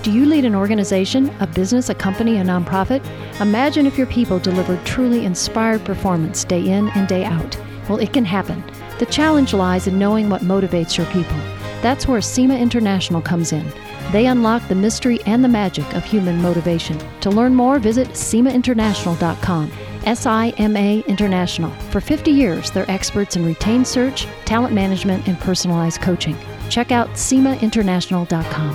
Do you lead an organization, a business, a company, a nonprofit? Imagine if your people delivered truly inspired performance day in and day out. Well, it can happen. The challenge lies in knowing what motivates your people. That's where SEMA International comes in. They unlock the mystery and the magic of human motivation. To learn more, visit SEMAinternational.com. SIMA International. For 50 years, they're experts in retained search, talent management, and personalized coaching. Check out SEMAinternational.com.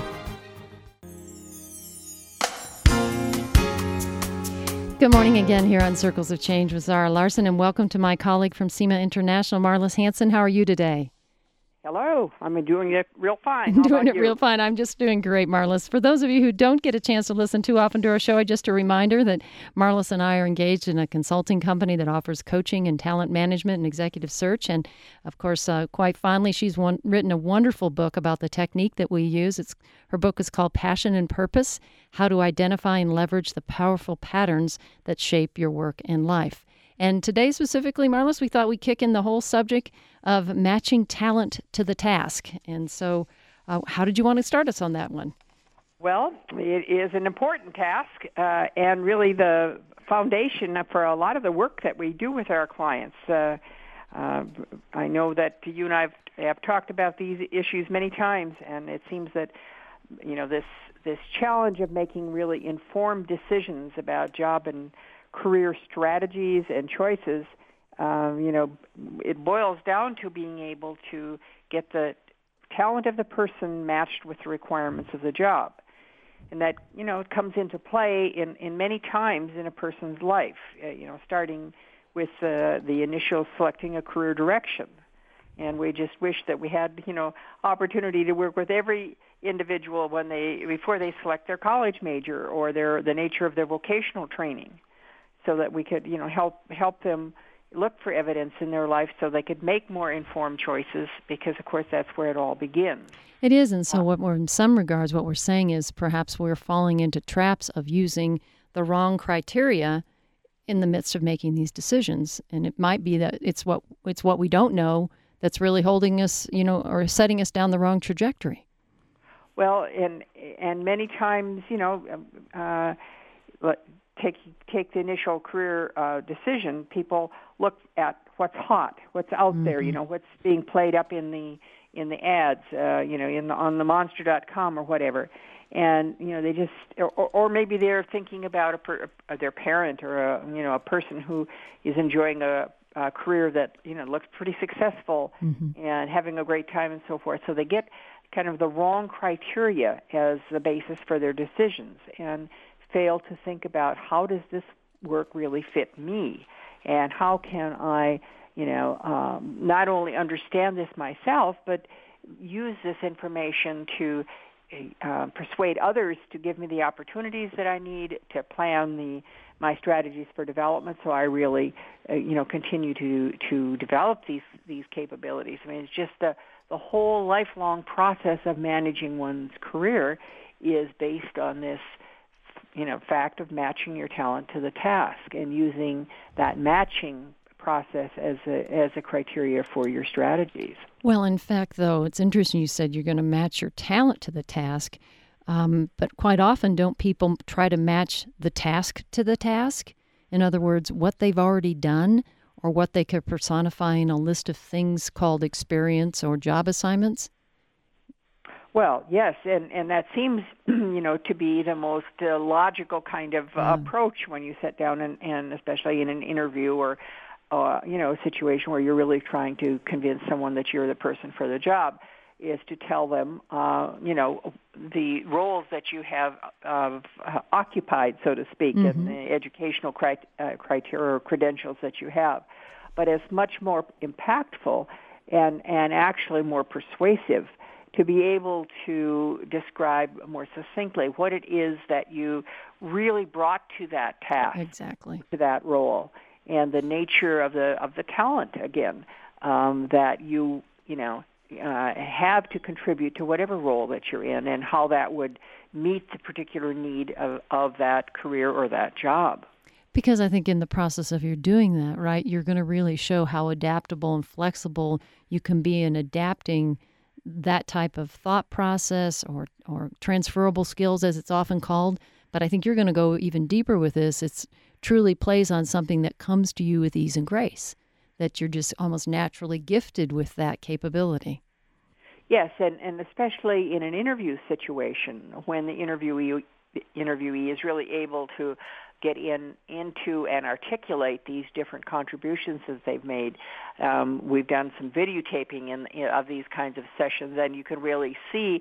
Good morning again here on Circles of Change with Zara Larson, and welcome to my colleague from SEMA International, Marlis Hanson. How are you today? Hello. I'm doing it real fine. Real fine. I'm just doing great, Marlis. For those of you who don't get a chance to listen too often to our show, just a reminder that Marlis and I are engaged in a consulting company that offers coaching and talent management and executive search. And, of course, quite fondly, she's written a wonderful book about the technique that we use. Her book is called Passion and Purpose: How to Identify and Leverage the Powerful Patterns That Shape Your Work and Life. And today specifically, Marlis, we thought we'd kick in the whole subject of matching talent to the task. And so how did you want to start us on that one? Well, it is an important task and really the foundation for a lot of the work that we do with our clients. I know that you and I have talked about these issues many times, and it seems that this challenge of making really informed decisions about job and career strategies and choices, it boils down to being able to get the talent of the person matched with the requirements of the job. And that, it comes into play in many times in a person's life, starting with the initial selecting a career direction. And we just wish that we had, opportunity to work with every individual before they select their college major or the nature of their vocational training, so that we could, help them look for evidence in their life so they could make more informed choices, because, of course, that's where it all begins. It is, and so in some regards, what we're saying is perhaps we're falling into traps of using the wrong criteria in the midst of making these decisions. And it might be that it's what we don't know that's really holding us, or setting us down the wrong trajectory. Well, and many times, take the initial career decision, people look at what's hot, what's out there, what's being played up in the ads, on the monster.com or whatever. And, they just, or maybe they're thinking about their parent or a person who is enjoying a career that, looks pretty successful and having a great time and so forth. So they get kind of the wrong criteria as the basis for their decisions and fail to think about, how does this work really fit me, and how can I, not only understand this myself, but use this information to persuade others to give me the opportunities that I need to plan my strategies for development, so I really, continue to develop these capabilities. I mean, it's just the whole lifelong process of managing one's career is based on this fact of matching your talent to the task and using that matching process as a criteria for your strategies. Well, in fact, though, it's interesting you said you're going to match your talent to the task, but quite often don't people try to match the task to the task? In other words, what they've already done or what they could personify in a list of things called experience or job assignments? Well, yes, and that seems, to be the most logical kind of approach when you sit down and especially in an interview or, a situation where you're really trying to convince someone that you're the person for the job, is to tell them, the roles that you have occupied, so to speak, and the educational criteria or credentials that you have. But it's much more impactful and actually more persuasive to be able to describe more succinctly what it is that you really brought to that task, exactly, to that role, and the nature of the talent again that you have to contribute to whatever role that you're in, and how that would meet the particular need of that career or that job. Because I think in the process of you doing that, right, you're going to really show how adaptable and flexible you can be in adapting that type of thought process or transferable skills, as it's often called. But I think you're going to go even deeper with this. It's truly plays on something that comes to you with ease and grace, that you're just almost naturally gifted with that capability. Yes, and especially in an interview situation when the interviewee is really able to get into and articulate these different contributions that they've made. We've done some videotaping of these kinds of sessions, and you can really see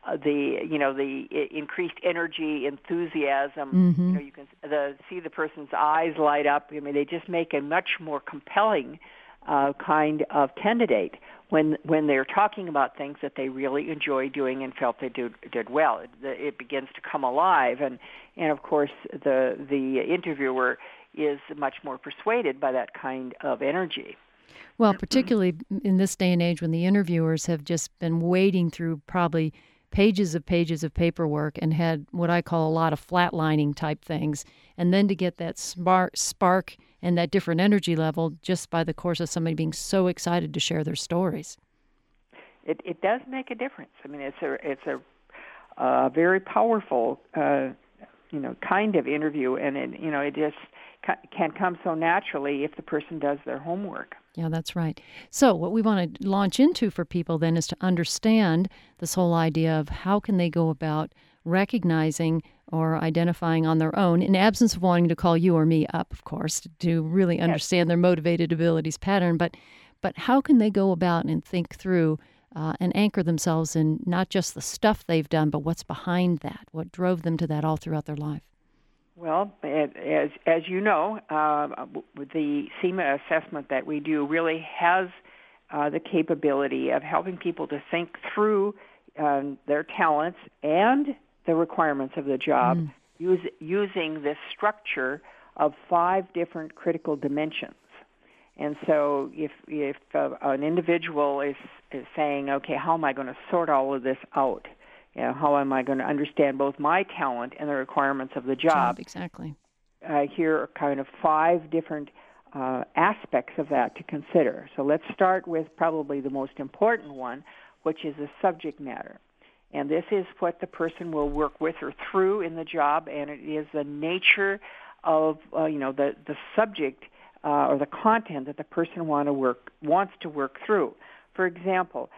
the increased energy, enthusiasm. Mm-hmm. You can see the person's eyes light up. I mean, they just make a much more compelling kind of candidate when they're talking about things that they really enjoy doing and felt they did well. It begins to come alive, and of course the interviewer is much more persuaded by that kind of energy. Well, particularly in this day and age when the interviewers have just been wading through probably pages of paperwork and had what I call a lot of flatlining type things, and then to get that spark and that different energy level just by the course of somebody being so excited to share their stories. It does make a difference. I mean, it's a very powerful kind of interview, and it just can come so naturally if the person does their homework. Yeah, that's right. So what we want to launch into for people then is to understand this whole idea of how can they go about recognizing or identifying on their own, in absence of wanting to call you or me up, of course, to really understand their motivated abilities pattern. But how can they go about and think through and anchor themselves in not just the stuff they've done, but what's behind that, what drove them to that all throughout their life? Well, as you know, the CIMA assessment that we do really has the capability of helping people to think through their talents and the requirements of the job using this structure of 5 different critical dimensions. And so if an individual is saying, okay, how am I going to sort all of this out? How am I going to understand both my talent and the requirements of the job? Exactly. Here are kind of 5 different aspects of that to consider. So let's start with probably the most important one, which is the subject matter. And this is what the person will work with or through in the job, and it is the nature of the subject or the content that the person wants to work through. For example,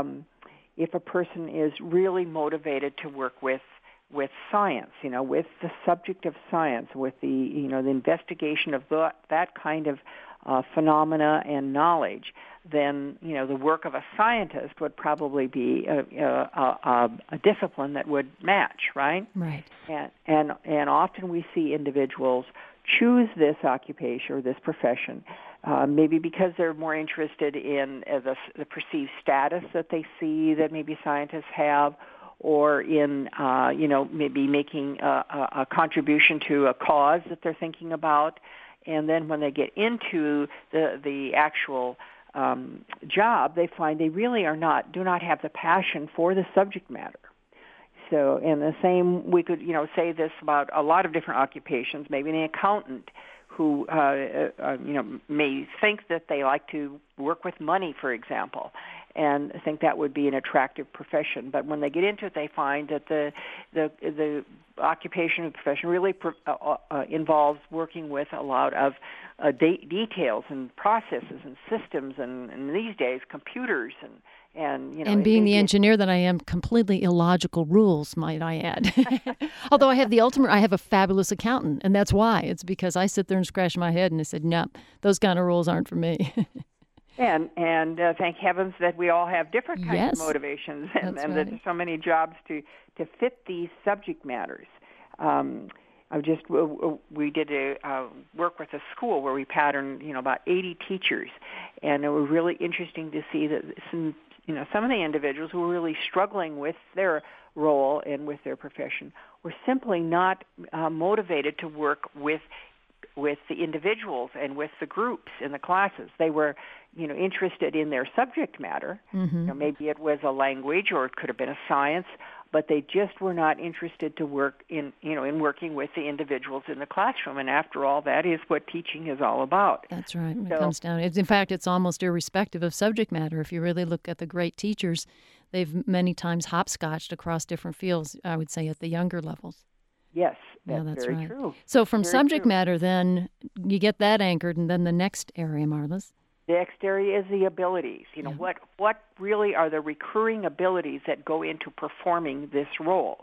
if a person is really motivated to work with science, with the subject of science, with the the investigation of that kind of phenomena and knowledge, then the work of a scientist would probably be a discipline that would match, right? Right. And often we see individuals choose this occupation or this profession, maybe because they're more interested in the perceived status that they see that maybe scientists have, or in maybe making a contribution to a cause that they're thinking about. And then when they get into the actual job, they find they really do not have the passion for the subject matter. So, in the same, we could say this about a lot of different occupations. Maybe an accountant who may think that they like to work with money, for example, and think that would be an attractive profession. But when they get into it, they find that the occupation or profession really involves working with a lot of details and processes and systems, and these days computers and being the engineer that I am, completely illogical rules, might I add. Although I have a fabulous accountant, and that's why. It's because I sit there and scratch my head and I said, no, those kind of rules aren't for me. And thank heavens that we all have different kinds of motivations, and that there's so many jobs to fit these subject matters. We did a work with a school where we patterned about 80 teachers, and it was really interesting to see that some of the individuals who were really struggling with their role and with their profession were simply not motivated to work with the individuals and with the groups in the classes. They were, interested in their subject matter. Mm-hmm. Maybe it was a language or it could have been a science, but they just were not interested to work in working with the individuals in the classroom. And after all, that is what teaching is all about. That's right. It comes down. In fact, it's almost irrespective of subject matter. If you really look at the great teachers, they've many times hopscotched across different fields, I would say, at the younger levels. Yes, that's very right. true. So from very subject true. matter, then, you get that anchored, and then the next area, Marlis. The next area is the abilities. What really are the recurring abilities that go into performing this role?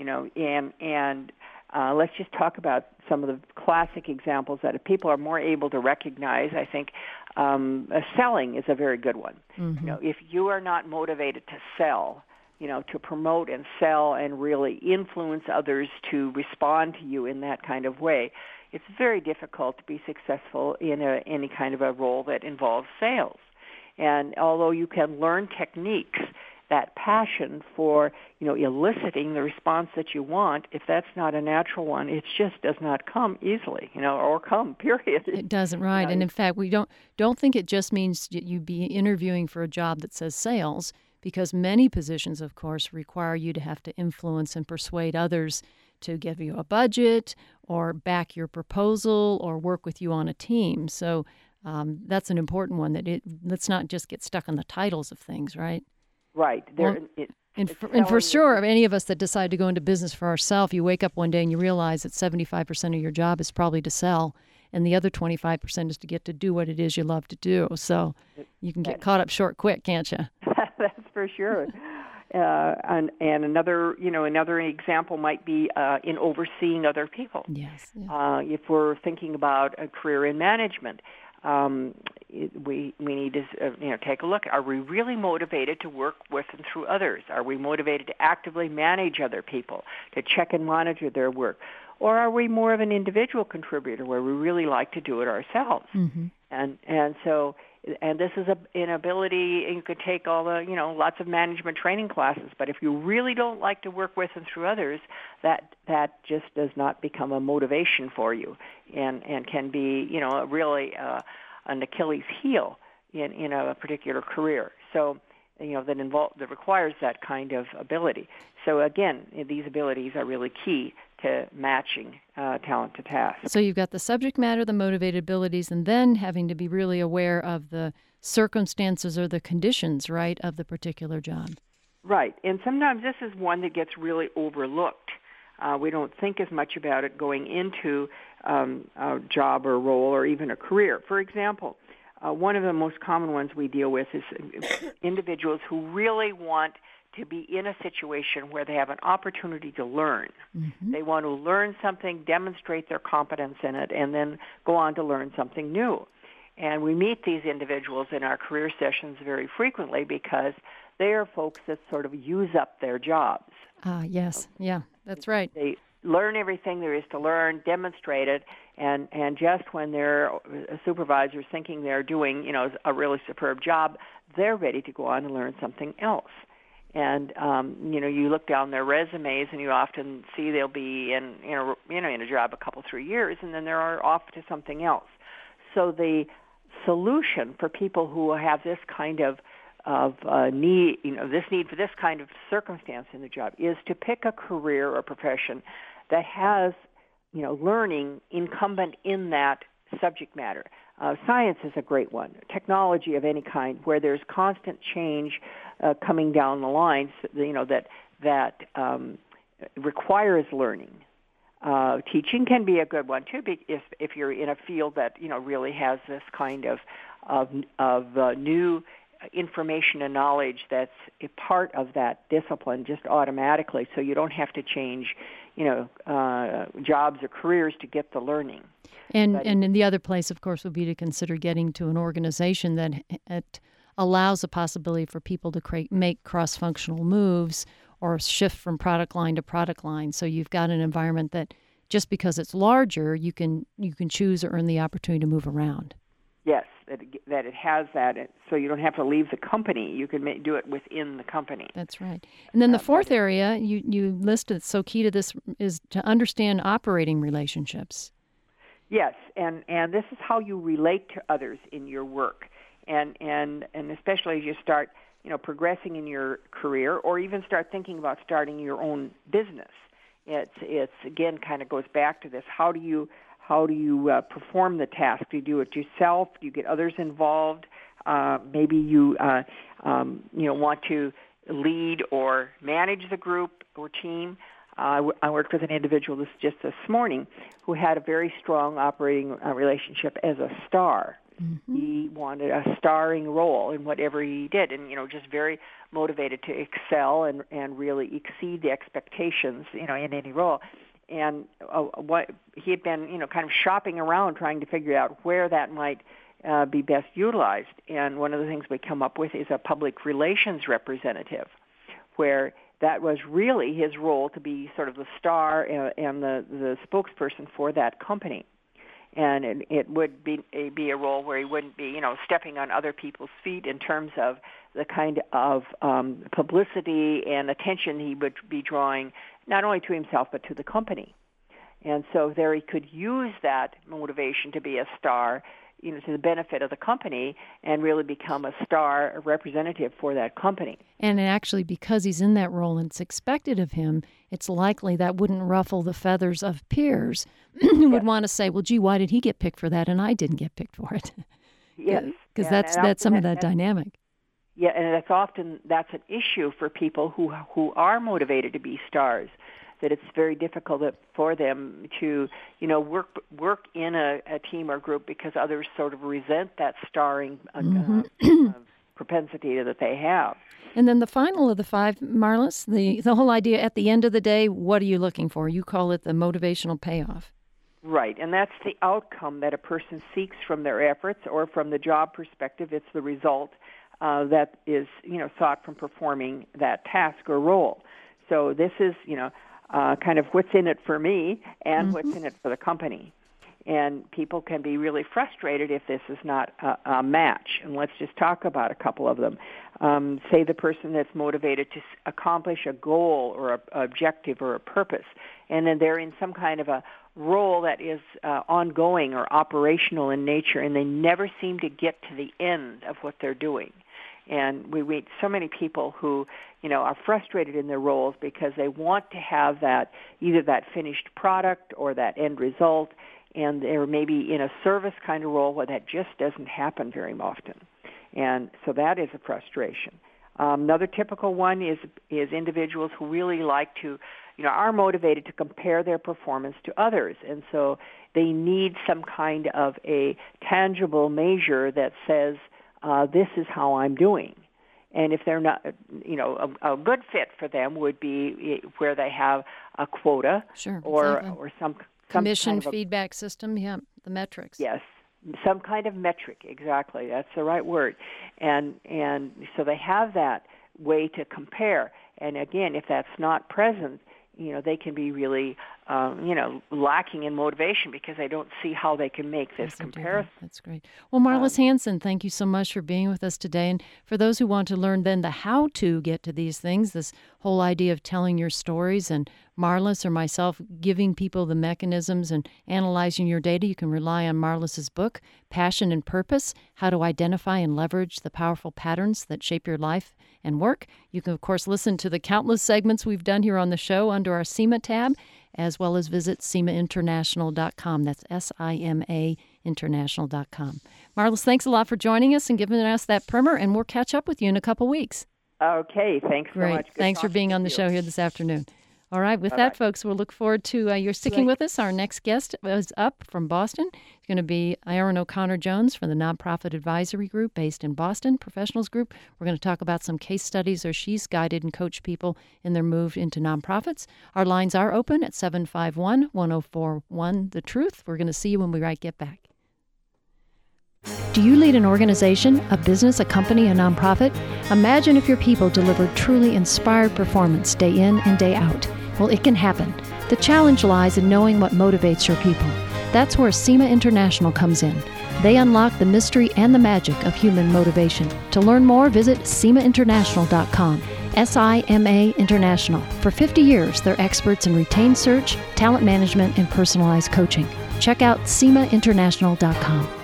And let's just talk about some of the classic examples that people are more able to recognize. I think selling is a very good one. Mm-hmm. If you are not motivated to sell, to promote and sell and really influence others to respond to you in that kind of way, it's very difficult to be successful in any kind of a role that involves sales. And although you can learn techniques, that passion for, eliciting the response that you want, if that's not a natural one, it just does not come easily, or come, period. It doesn't, right. And in fact, we don't think it just means you be interviewing for a job that says sales, because many positions, of course, require you to have to influence and persuade others to give you a budget or back your proposal or work with you on a team. So that's an important one, let's not just get stuck on the titles of things, right? Right. And for sure, any of us that decide to go into business for ourselves, you wake up one day and you realize that 75% of your job is probably to sell, and the other 25% is to get to do what it is you love to do. So you can get caught up short quick, can't you? That's for sure. And another example might be in overseeing other people. Yes. If we're thinking about a career in management, we need to take a look. Are we really motivated to work with and through others? Are we motivated to actively manage other people, to check and monitor their work? Or are we more of an individual contributor where we really like to do it ourselves? Mm-hmm. And this is an ability. You could take all the, lots of management training classes, but if you really don't like to work with and through others, that just does not become a motivation for you, and can be, really an Achilles heel in a particular career. So, that requires that kind of ability. So again, these abilities are really key to matching talent to task. So you've got the subject matter, the motivated abilities, and then having to be really aware of the circumstances or the conditions, right, of the particular job. Right. And sometimes this is one that gets really overlooked. We don't think as much about it going into a job or role or even a career. For example, one of the most common ones we deal with is individuals who really want to be in a situation where they have an opportunity to learn. Mm-hmm. They want to learn something, demonstrate their competence in it, and then go on to learn something new. And we meet these individuals in our career sessions very frequently because they are folks that sort of use up their jobs. Yes. Yeah, that's right. They learn everything there is to learn, demonstrate it, and just when their supervisor's thinking they're doing, a really superb job, they're ready to go on and learn something else. And you look down their resumes, and you often see they'll be in a job a couple 3 years, and then they're off to something else. So the solution for people who have this kind of need, this need for this kind of circumstance in the job, is to pick a career or profession that has, learning incumbent in that subject matter. Science is a great one. Technology of any kind, where there's constant change coming down the line, that requires learning. Teaching can be a good one too, if you're in a field that really has this kind of new information and knowledge that's a part of that discipline just automatically, so you don't have to change, jobs or careers to get the learning. And in the other place, of course, would be to consider getting to an organization that it allows a possibility for people to make cross-functional moves or shift from product line to product line. So you've got an environment that just because it's larger, you can choose or earn the opportunity to move around. Yes, that it has that, so you don't have to leave the company. You can do it within the company. That's right. And then the fourth area you listed, so key to this, is to understand operating relationships. Yes, and this is how you relate to others in your work, and especially as you start progressing in your career, or even start thinking about starting your own business. It's again kind of goes back to this: how do you perform the task? Do you do it yourself? Do you get others involved? Maybe you want to lead or manage the group or team. I worked with an individual just this morning who had a very strong operating relationship as a star. Mm-hmm. He wanted a starring role in whatever he did, and just very motivated to excel and really exceed the expectations in any role. And what he had been kind of shopping around trying to figure out where that might be best utilized. And one of the things we come up with is a public relations representative, where that was really his role, to be sort of the star and the spokesperson for that company. And it would be a role where he wouldn't be, stepping on other people's feet in terms of the kind of publicity and attention he would be drawing, not only to himself but to the company. And so there he could use that motivation to be a star, to the benefit of the company, and really become a star, a representative for that company. And actually, because he's in that role and it's expected of him, it's likely that wouldn't ruffle the feathers of peers who would want to say, well, gee, why did he get picked for that and I didn't get picked for it? Yes. Because that's some of that dynamic. Yeah, and that's an issue for people who are motivated to be stars, that it's very difficult for them to, work in a team or group because others sort of resent that starring propensity that they have. And then the final of the 5, Marlis, the whole idea at the end of the day, what are you looking for? You call it the motivational payoff. Right, and that's the outcome that a person seeks from their efforts, or from the job perspective, it's the result that is, sought from performing that task or role. So this is, kind of what's in it for me and what's in it for the company. And people can be really frustrated if this is not a match. And let's just talk about a couple of them. Say the person that's motivated to accomplish a goal or an objective or a purpose, and then they're in some kind of a role that is ongoing or operational in nature, and they never seem to get to the end of what they're doing. And we meet so many people who, are frustrated in their roles because they want to have that, either that finished product or that end result, and they're maybe in a service kind of role where that just doesn't happen very often. And so that is a frustration. Another typical one is individuals who really like to, are motivated to compare their performance to others. And so they need some kind of a tangible measure that says, this is how I'm doing. And if they're not, a good fit for them would be where they have a quota, sure, or some commission kind of feedback system, the metrics. Yes, some kind of metric, exactly. That's the right word. And so they have that way to compare. And again, if that's not present, they can be really, lacking in motivation because they don't see how they can make this comparison. That's great. Well, Marlis Hanson, thank you so much for being with us today. And for those who want to learn then the how to get to these things, this whole idea of telling your stories, and Marlis or myself giving people the mechanisms and analyzing your data, you can rely on Marlis's book, Passion and Purpose, How to Identify and Leverage the Powerful Patterns That Shape Your Life and Work. You can, of course, listen to the countless segments we've done here on the show under our SEMA tab, as well as visit SEMAinternational.com. That's SIMA International.com. Marlis, thanks a lot for joining us and giving us that primer, and we'll catch up with you in a couple weeks. Okay, thanks so much. Great. Thanks for being on the show here this afternoon. All right, with that, folks, we'll look forward to your sticking with us. Our next guest is up from Boston. It's going to be Aaron O'Connor Jones from the Nonprofit Advisory Group based in Boston, Professionals Group. We're going to talk about some case studies where she's guided and coached people in their move into nonprofits. Our lines are open at 751-1041, The Truth. We're going to see you when we get back. Do you lead an organization, a business, a company, a nonprofit? Imagine if your people delivered truly inspired performance day in and day out. Well, it can happen. The challenge lies in knowing what motivates your people. That's where SEMA International comes in. They unlock the mystery and the magic of human motivation. To learn more, visit SEMAinternational.com. SIMA International. For 50 years, they're experts in retained search, talent management, and personalized coaching. Check out SEMAinternational.com.